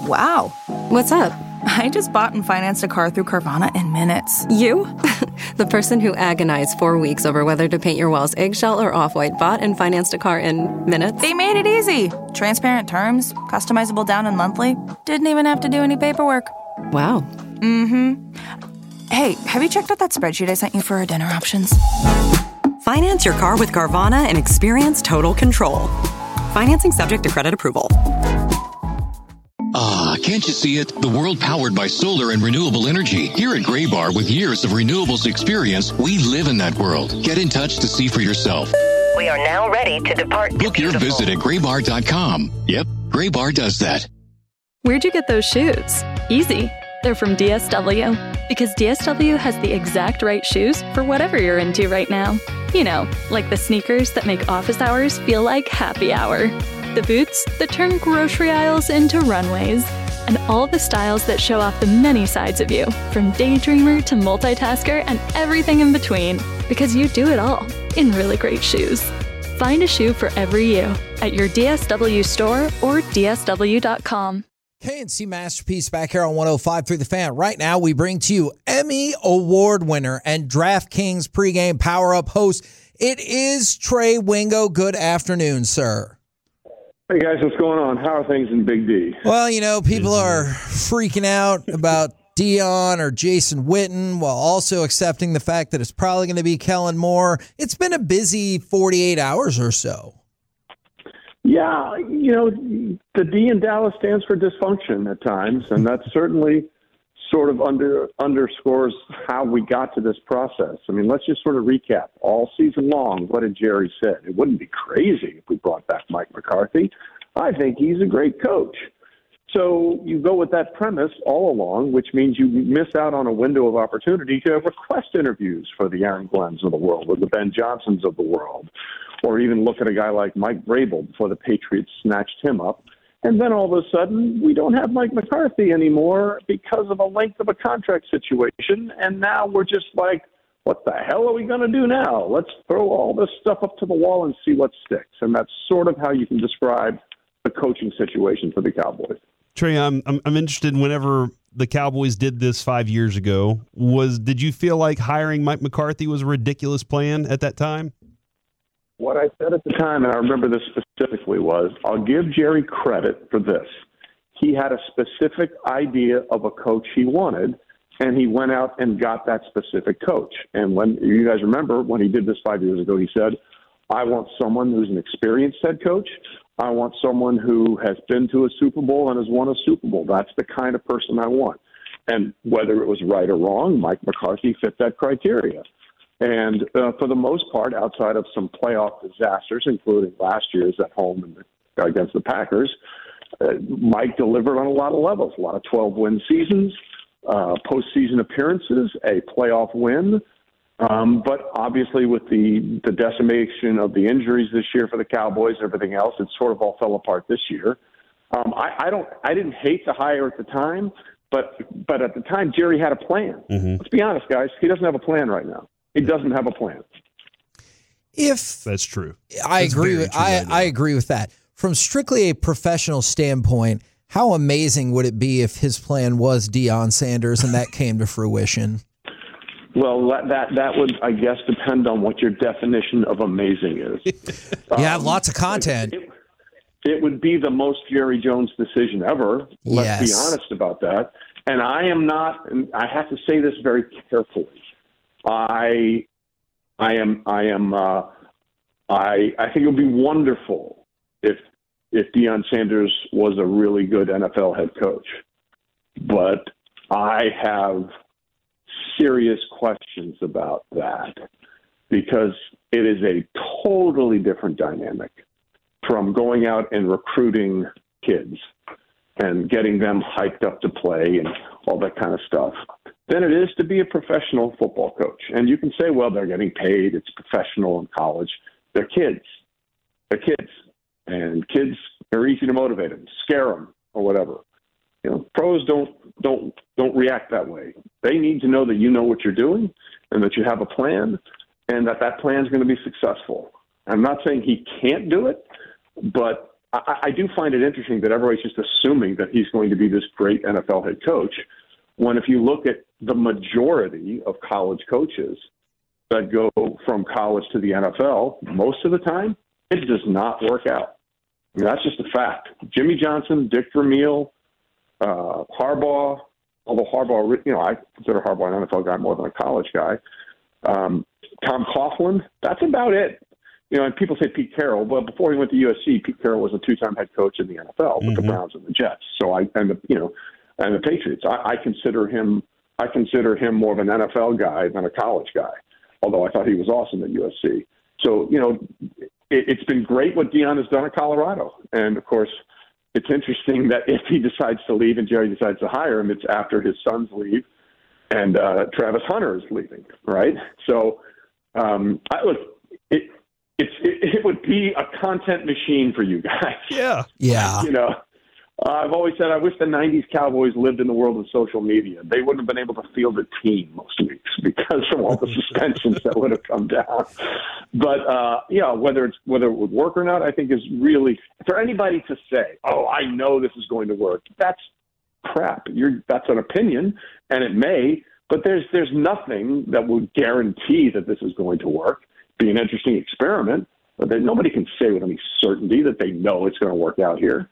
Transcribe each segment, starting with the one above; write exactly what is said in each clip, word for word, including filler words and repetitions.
Wow. What's up? I just bought and financed a car through Carvana in minutes. You? The person who agonized four weeks over whether to paint your walls eggshell or off-white bought and financed a car in minutes? They made it easy. Transparent terms, customizable down and monthly. Didn't even have to do any paperwork. Wow. Mm-hmm. Hey, have you checked out that spreadsheet I sent you for our dinner options? Finance your car with Carvana and experience total control. Financing subject to credit approval. Ah, can't you see it? The world powered by solar and renewable energy. Here at Graybar, with years of renewables experience, we live in that world. Get in touch to see for yourself. We are now ready to depart. Book your visit at graybar dot com. Yep, Graybar does that. Where'd you get those shoes? Easy. They're from D S W. Because D S W has the exact right shoes for whatever you're into right now. You know, like the sneakers that make office hours feel like happy hour. The boots that turn grocery aisles into runways. And all the styles that show off the many sides of you, from daydreamer to multitasker and everything in between. Because you do it all in really great shoes. Find a shoe for every you at your D S W store or D S W dot com. K and C Masterpiece back here on one oh five through the Fan. Right now, we bring to you Emmy Award winner and DraftKings pregame power-up host. It is Trey Wingo. Good afternoon, sir. Hey, guys, what's going on? How are things in Big D? Well, you know, people are freaking out about Dion or Jason Witten while also accepting the fact that it's probably going to be Kellen Moore. It's been a busy forty-eight hours or so. Yeah, you know, the D in Dallas stands for dysfunction at times, and that certainly sort of under underscores how we got to this process. I mean, let's just sort of recap. All season long, what did Jerry say? It wouldn't be crazy if we brought back Mike McCarthy. I think he's a great coach. So you go with that premise all along, which means you miss out on a window of opportunity to request interviews for the Aaron Glens of the world or the Ben Johnsons of the world, or even look at a guy like Mike Vrabel before the Patriots snatched him up. And then all of a sudden, we don't have Mike McCarthy anymore because of a length of a contract situation. And now we're just like, what the hell are we going to do now? Let's throw all this stuff up to the wall and see what sticks. And that's sort of how you can describe the coaching situation for the Cowboys. Trey, I'm, I'm I'm interested. Whenever the Cowboys did this five years ago, was did you feel like hiring Mike McCarthy was a ridiculous plan at that time? What I said at the time, and I remember this specifically, was I'll give Jerry credit for this. He had a specific idea of a coach he wanted, and he went out and got that specific coach. And when you guys remember when he did this five years ago, he said, I want someone who's an experienced head coach. I want someone who has been to a Super Bowl and has won a Super Bowl. That's the kind of person I want. And whether it was right or wrong, Mike McCarthy fit that criteria. And uh, for the most part, outside of some playoff disasters, including last year's at home and the, against the Packers, uh, Mike delivered on a lot of levels, a lot of twelve-win seasons, uh, postseason appearances, a playoff win. Um, but obviously with the, the decimation of the injuries this year for the Cowboys and everything else, it sort of all fell apart this year. Um, I, I don't, I didn't hate the hire at the time, but, but at the time, Jerry had a plan. Mm-hmm. Let's be honest, guys. He doesn't have a plan right now. He doesn't have a plan. If that's true, I that's agree with, I, I agree with that. From strictly a professional standpoint, how amazing would it be if his plan was Deion Sanders and that came to fruition? Well, that, that that would, I guess, depend on what your definition of amazing is. You um, have lots of content. It, it would be the most Jerry Jones decision ever. Let's yes. be honest about that. And I am not, and I have to say this very carefully. I, I am, I am, uh, I, I think it would be wonderful if if Deion Sanders was a really good N F L head coach, but I have serious questions about that because it is a totally different dynamic from going out and recruiting kids and getting them hyped up to play and all that kind of stuff than it is to be a professional football coach. And you can say, well, they're getting paid. It's professional in college. They're kids. They're kids. And kids are easy to motivate them, scare them, or whatever. You know, pros don't don't don't react that way. They need to know that you know what you're doing and that you have a plan and that that plan is going to be successful. I'm not saying he can't do it, but I, I do find it interesting that everybody's just assuming that he's going to be this great N F L head coach, when if you look at the majority of college coaches that go from college to the N F L, most of the time, it does not work out. I mean, that's just a fact. Jimmy Johnson, Dick Vermeil, uh, Harbaugh, although Harbaugh, you know, I consider Harbaugh an N F L guy more than a college guy. Um, Tom Coughlin, that's about it. You know, and people say Pete Carroll, but before he went to U S C, Pete Carroll was a two-time head coach in the N F L with mm-hmm. the Browns and the Jets. So I, and the, you know, and the Patriots. I, I consider him, I consider him more of an N F L guy than a college guy. Although I thought he was awesome at U S C. So you know, it, it's been great what Deion has done at Colorado, and of course, it's interesting that if he decides to leave and Jerry decides to hire him, it's after his sons leave and uh, Travis Hunter is leaving, right? So, um, I, look, it, it's it, it would be a content machine for you guys. Yeah, yeah. You know, uh, I've always said I wish the nineties Cowboys lived in the world of social media. They wouldn't have been able to field a team most weeks because of all the suspensions that would have come down. But uh, yeah, whether it's whether it would work or not, I think is really for anybody to say, "Oh, I know this is going to work." That's crap. You're that's an opinion, and it may, but there's there's nothing that would guarantee that this is going to work. Be an interesting experiment, but then nobody can say with any certainty that they know it's going to work out here.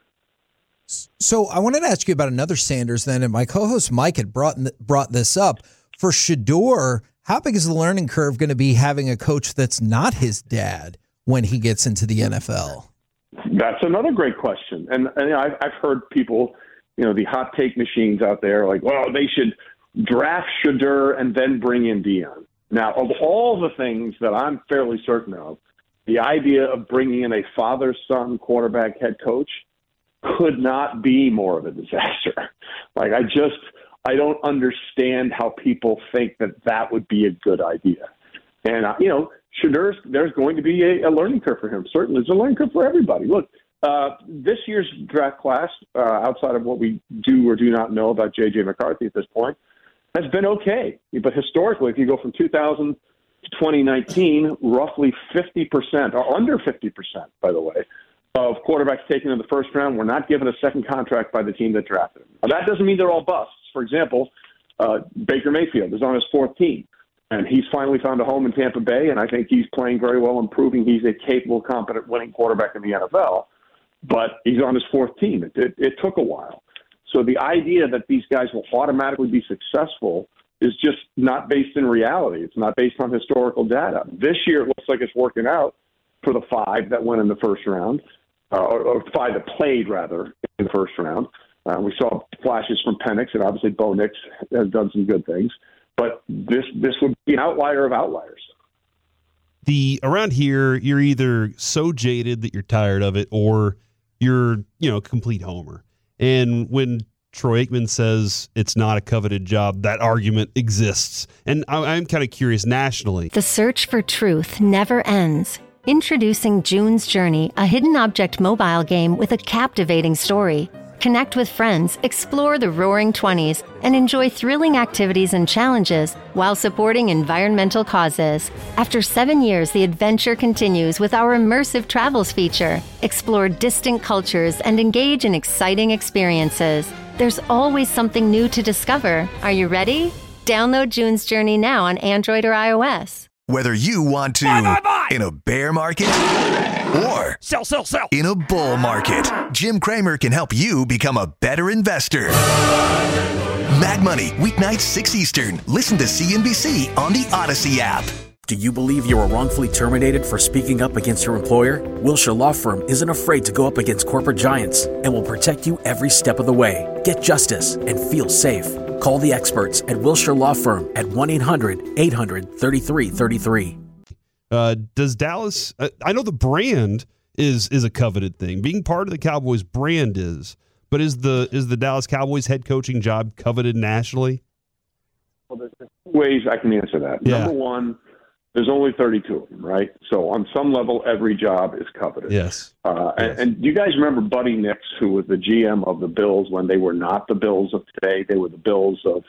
So I wanted to ask you about another Sanders then, and my co-host Mike had brought brought this up. For Shedeur, how big is the learning curve going to be having a coach that's not his dad when he gets into the N F L? That's another great question. And, and I've, I've heard people, you know, the hot take machines out there like, well, they should draft Shedeur and then bring in Deion. Now, of all the things that I'm fairly certain of, the idea of bringing in a father-son quarterback head coach could not be more of a disaster. Like, I just, I don't understand how people think that that would be a good idea. And, uh, you know, Shedeur's, there's going to be a, a learning curve for him. Certainly, there's a learning curve for everybody. Look, uh, this year's draft class, uh, outside of what we do or do not know about J J McCarthy at this point, has been okay. But historically, if you go from two thousand to twenty nineteen, roughly fifty percent, or under fifty percent, by the way, of quarterbacks taken in the first round were not given a second contract by the team that drafted him. Now, that doesn't mean they're all busts. For example, uh, Baker Mayfield is on his fourth team, and he's finally found a home in Tampa Bay, and I think he's playing very well and proving he's a capable, competent, winning quarterback in the N F L. But he's on his fourth team. It, it, it took a while. So the idea that these guys will automatically be successful is just not based in reality. It's not based on historical data. This year, it looks like it's working out for the five that went in the first round. Uh, or, or five that played, rather, in the first round. Uh, we saw flashes from Penix, and obviously Bo Nix has done some good things. But this this would be an outlier of outliers. The around here, you're either so jaded that you're tired of it, or you're, you know, a complete homer. And when Troy Aikman says it's not a coveted job, that argument exists. And I, I'm kind of curious nationally. The search for truth never ends. Introducing June's Journey, a hidden object mobile game with a captivating story. Connect with friends, explore the roaring twenties, and enjoy thrilling activities and challenges while supporting environmental causes. After seven years, the adventure continues with our immersive travels feature. Explore distant cultures and engage in exciting experiences. There's always something new to discover. Are you ready? Download June's Journey now on Android or iOS. Whether you want to buy, buy, buy. in a bear market or sell, sell, sell in a bull market, Jim Cramer can help you become a better investor. Mad Money, weeknights six Eastern. Listen to C N B C on the Odyssey app. Do you believe you were wrongfully terminated for speaking up against your employer? Wilshire Law Firm isn't afraid to go up against corporate giants and will protect you every step of the way. Get justice and feel safe. Call the experts at Wilshire Law Firm at one eight hundred eight hundred thirty-three thirty-three. Uh, does Dallas, uh, I know the brand is is a coveted thing. Being part of the Cowboys brand is, but is the is the Dallas Cowboys head coaching job coveted nationally? Well, there's two ways I can answer that. Yeah. Number one, there's only thirty-two of them, right? So on some level, every job is coveted. Yes. Uh, yes. And, and you guys remember Buddy Nix, who was the G M of the Bills when they were not the Bills of today. They were the Bills of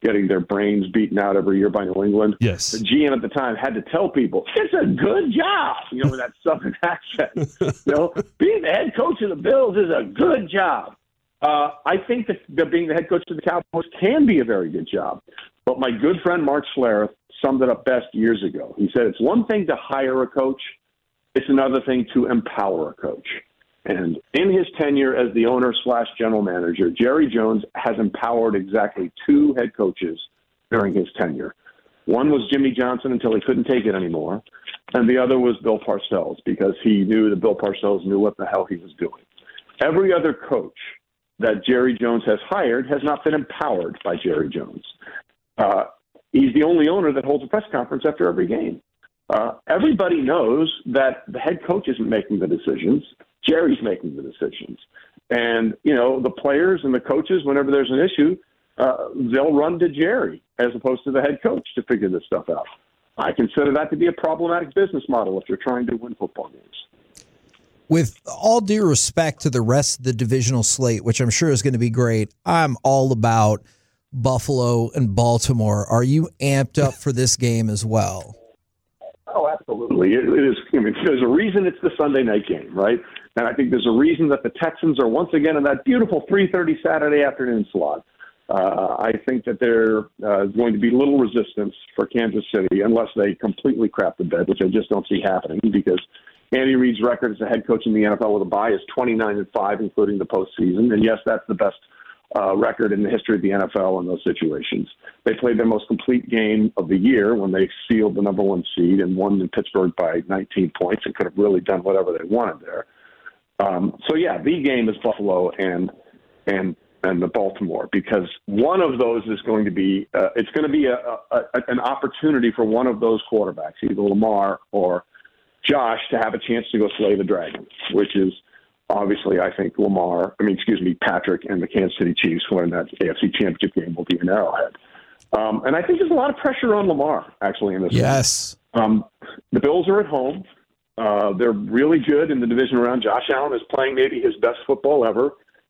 getting their brains beaten out every year by New England. Yes. The G M at the time had to tell people, it's a good job, you know, with that Southern accent. You know, being the head coach of the Bills is a good job. Uh, I think that, that being the head coach of the Cowboys can be a very good job. But my good friend Mark Schlereth summed it up best years ago. He said, it's one thing to hire a coach. It's another thing to empower a coach. And in his tenure as the owner slash general manager, Jerry Jones has empowered exactly two head coaches during his tenure. One was Jimmy Johnson until he couldn't take it anymore, and the other was Bill Parcells because he knew that Bill Parcells knew what the hell he was doing. Every other coach that Jerry Jones has hired has not been empowered by Jerry Jones. Uh, he's the only owner that holds a press conference after every game. Uh, everybody knows that the head coach isn't making the decisions. Jerry's making the decisions. And, you know, the players and the coaches, whenever there's an issue, uh, they'll run to Jerry as opposed to the head coach to figure this stuff out. I consider that to be a problematic business model if you're trying to win football games. With all due respect to the rest of the divisional slate, which I'm sure is going to be great, I'm all about Buffalo and Baltimore. Are you amped up for this game as well? Oh, absolutely. It, it is. I mean, there's a reason it's the Sunday night game, right? And I think there's a reason that the Texans are once again in that beautiful three thirty Saturday afternoon slot. Uh, I think that there's uh, going to be little resistance for Kansas City unless they completely crap the bed, which I just don't see happening because Andy Reid's record as a head coach in the N F L with a bye is twenty-nine and five, including the postseason. And yes, that's the best uh, record in the history of the N F L in those situations. They played their most complete game of the year when they sealed the number one seed and won in Pittsburgh by nineteen points and could have really done whatever they wanted there. Um, so yeah, the game is Buffalo and and and the Baltimore because one of those is going to be uh, it's going to be a, a, a, an opportunity for one of those quarterbacks, either Lamar or Josh, to have a chance to go slay the dragon, which is obviously, I think Lamar, I mean, excuse me, Patrick and the Kansas City Chiefs when that A F C Championship game will be in Arrowhead. Um, and I think there's a lot of pressure on Lamar, actually, in this Yes. game. Um, the Bills are at home. Uh, they're really good in the division around. Josh Allen is playing maybe his best football ever.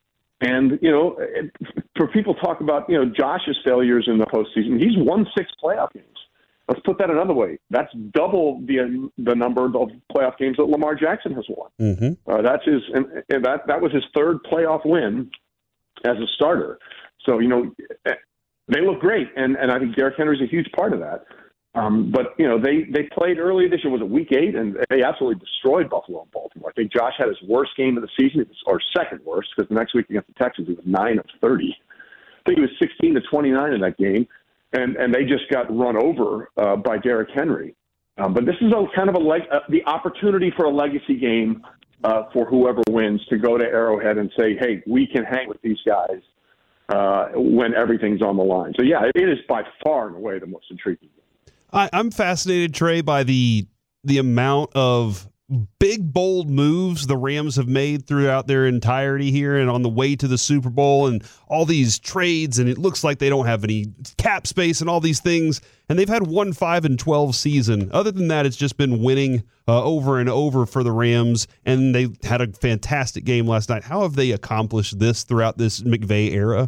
And, you know, it, for people talk about, you know, Josh's failures in the postseason, he's won six playoff games. Let's put that another way. That's double the the number of playoff games that Lamar Jackson has won. Mm-hmm. Uh, that's his, and, and that that was his third playoff win as a starter. So you know, they look great, and, and I think Derrick Henry's a huge part of that. Um, but you know, they they played early this year. Was it week eight? And they absolutely destroyed Buffalo and Baltimore. I think Josh had his worst game of the season, or second worst, because the next week against the Texans, he was nine of thirty. I think he was sixteen to twenty-nine in that game. And and they just got run over uh, by Derrick Henry. Um, but this is a kind of a leg- uh, the opportunity for a legacy game uh, for whoever wins to go to Arrowhead and say, hey, we can hang with these guys uh, when everything's on the line. So, yeah, it is by far and away the most intriguing game. I, I'm fascinated, Trey, by the the amount of big, bold moves the Rams have made throughout their entirety here and on the way to the Super Bowl and all these trades, and it looks like they don't have any cap space and all these things, and they've had one five and twelve season. Other than that, it's just been winning uh, over and over for the Rams, and they had a fantastic game last night. How have they accomplished this throughout this McVay era?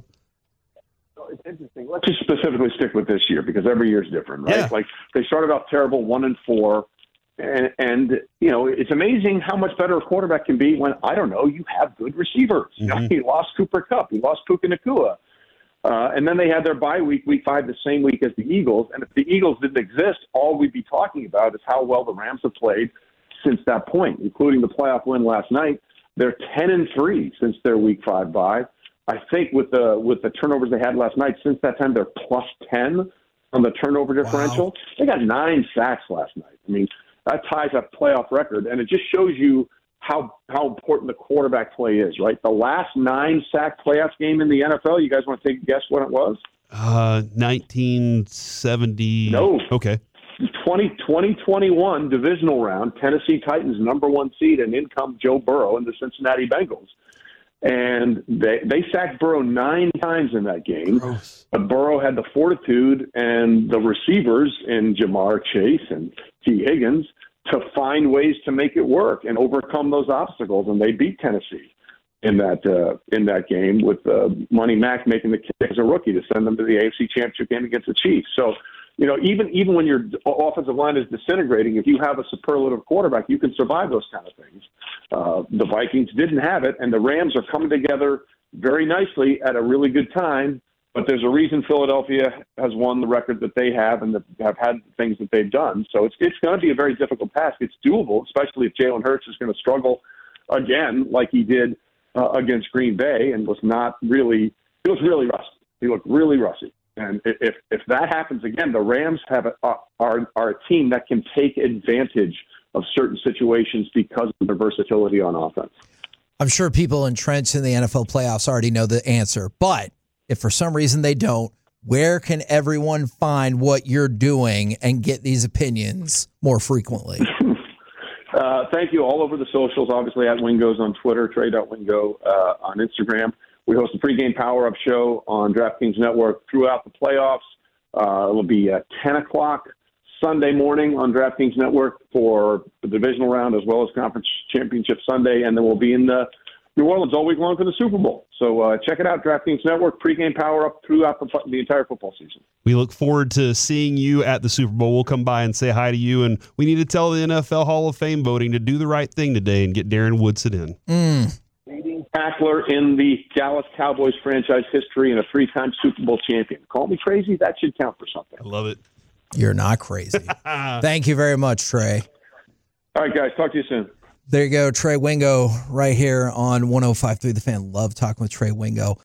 It's interesting. Let's just specifically stick with this year because every year is different, right? Yeah. Like they started off terrible, one and four. And, and, you know, it's amazing how much better a quarterback can be when, I don't know, you have good receivers. Mm-hmm. You know, he lost Cooper Kupp. He lost Puka Nacua. Uh, and then they had their bye week, week five, the same week as the Eagles. And if the Eagles didn't exist, all we'd be talking about is how well the Rams have played since that point, including the playoff win last night. They're ten and three since their week five bye. I think with the with the turnovers they had last night, since that time, they're plus ten on the turnover differential. Wow. They got nine sacks last night. I mean, that ties a playoff record, and it just shows you how how important the quarterback play is, right? The last nine-sack playoff game in the N F L, you guys want to take a guess what it was? Uh, nineteen seventy. No. Okay. twenty twenty-one divisional round, Tennessee Titans number one seed, and in comes Joe Burrow and the Cincinnati Bengals. And they they sacked Burrow nine times in that game. Gross. But Burrow had the fortitude and the receivers in Jamar Chase and T. Higgins to find ways to make it work and overcome those obstacles, and they beat Tennessee. in that uh, in that game, with uh, Money Mack making the kick as a rookie to send them to the A F C Championship game against the Chiefs. So, you know, even even when your offensive line is disintegrating, if you have a superlative quarterback, you can survive those kind of things. Uh, the Vikings didn't have it, and the Rams are coming together very nicely at a really good time. But there's a reason Philadelphia has won the record that they have and that have had things that they've done. So it's it's going to be a very difficult task. It's doable, especially if Jalen Hurts is going to struggle again like he did uh, against Green Bay and was not really – he was really rusty. He looked really rusty. And if if that happens again, the Rams have a, are, are a team that can take advantage of certain situations because of their versatility on offense. I'm sure people entrenched in the N F L playoffs already know the answer, but if for some reason they don't, where can everyone find what you're doing and get these opinions more frequently? uh, thank you. All over the socials, obviously at Wingo's on Twitter, Trey.Wingo uh, on Instagram. We host a pregame power-up show on DraftKings Network throughout the playoffs. Uh, it'll be at ten o'clock Sunday morning on DraftKings Network for the divisional round as well as Conference Championship Sunday, and then we'll be in the New Orleans all week long for the Super Bowl. So uh, check it out, DraftKings Network, pregame power-up throughout the, the entire football season. We look forward to seeing you at the Super Bowl. We'll come by and say hi to you, and we need to tell the N F L Hall of Fame voting to do the right thing today and get Darren Woodson in. Mm. Leading tackler in the Dallas Cowboys franchise history and a three-time Super Bowl champion. Call me crazy, that should count for something. I love it. You're not crazy. Thank you very much, Trey. All right, guys, talk to you soon. There you go, Trey Wingo right here on one oh five point three The Fan. Love talking with Trey Wingo.